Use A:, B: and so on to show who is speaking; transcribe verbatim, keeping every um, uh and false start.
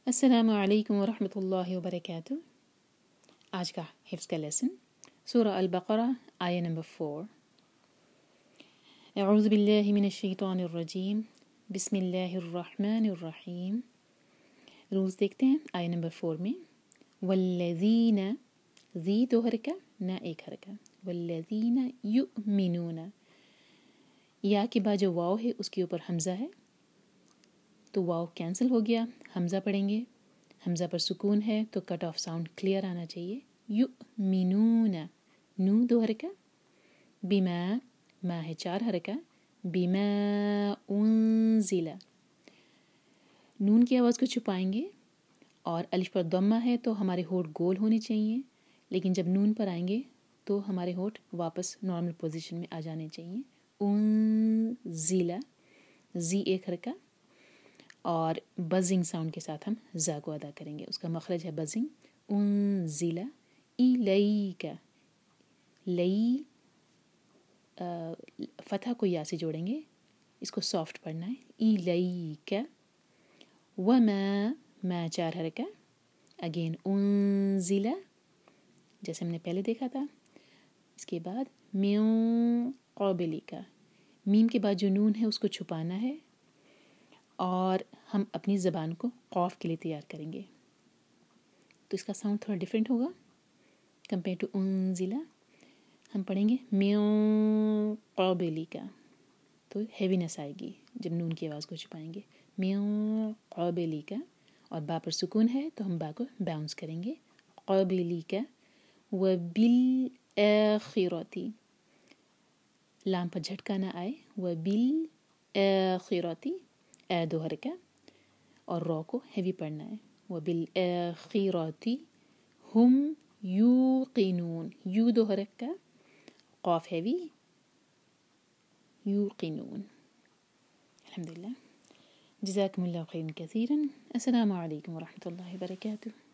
A: السلام علیکم ورحمۃ اللہ وبرکاتہ۔ آج کا حفظ کا لیسن سورہ البقرہ آیہ نمبر فور۔ اعوذ باللہ من الشیطان الرجیم، بسم اللہ الرحمن الرحیم۔ رولز دیکھتے ہیں آیہ نمبر فور میں۔ والذین، ذی دو حرکہ نہ ایک حرکہ، والذین یؤمنون، یا کے بعد جو واو ہے اس کے اوپر حمزہ ہے تو واو کینسل ہو گیا، حمزہ پڑھیں گے، حمزہ پر سکون ہے تو کٹ آف ساؤنڈ کلیئر آنا چاہیے۔ یؤمنون، نو دو حرکہ، بما، ما ہے چار حرکہ، بما انزل، نون کی آواز کو چھپائیں گے اور الف پر ضمہ ہے تو ہمارے ہونٹ گول ہونے چاہیے، لیکن جب نون پر آئیں گے تو ہمارے ہونٹ واپس نارمل پوزیشن میں آ جانے چاہیے۔ انزل، زی ایک حرکہ اور بزنگ ساؤنڈ کے ساتھ ہم زا کو ادا کریں گے، اس کا مخرج ہے بزنگ۔ انزل الیک، لئی فتح کو یا سے جوڑیں گے، اس کو سافٹ پڑھنا ہے، الیک۔ وما، ما چار حرکہ، اگین انزل جیسے ہم نے پہلے دیکھا تھا۔ اس کے بعد من قبلک، میم کے بعد جو نون ہے اس کو چھپانا ہے اور ہم اپنی زبان کو قاف کے لیے تیار کریں گے، تو اس کا ساؤنڈ تھوڑا ڈیفرنٹ ہوگا کمپیئر ٹو انزلہ۔ ہم پڑھیں گے من قبلک، تو ہیوینس آئے گی جب نون کی آواز کو چھپائیں گے، من قبلک، اور با پر سکون ہے تو ہم با کو باؤنس کریں گے، قبلک۔ وبالآخرۃ، لام پر جھٹکا نہ آئے، وبالآخرۃ، اے دو حرکہ اور رو کو ہیوی پڑھنا ہے، وبالآخرۃ ہم یوقنون، یو دو حرکہ، قاف ہیوی، یوقنون۔ الحمدللہ، جزاکم اللہ خیرا کثیرا۔ السلام علیکم ورحمۃ اللہ وبرکاتہ۔